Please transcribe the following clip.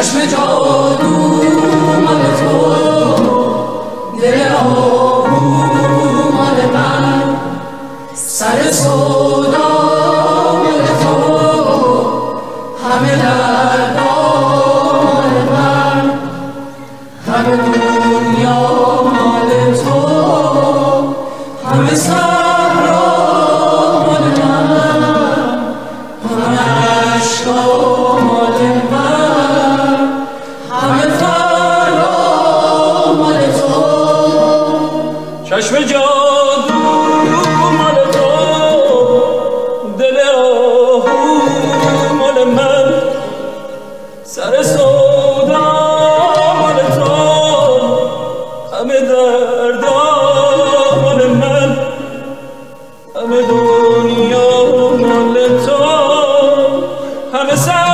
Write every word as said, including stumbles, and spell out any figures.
چشم جادو مال تو، دل آهو مال من، سر سودا مال تو، همه دردا مال من، همه دنیا مال تو، همه صحرا مال من، همه عشقا مال من، همه فردا مال تو. چشم جادو مال تو، دل آهو مال من، سر سودا مال تو، همه دردا مال من، همه دنیا مال تو، همه سر